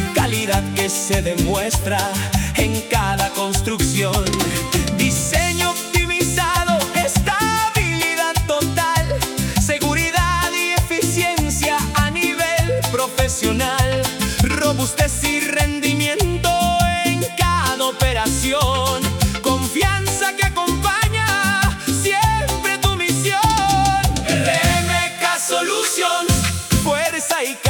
calidad que se demuestra en cada construcción. Diseño optimizado, estabilidad total, seguridad y eficiencia a nivel profesional, robustez y rendimiento en cada operación, confianza que acompaña siempre tu misión. RMK Solutions, fuerza y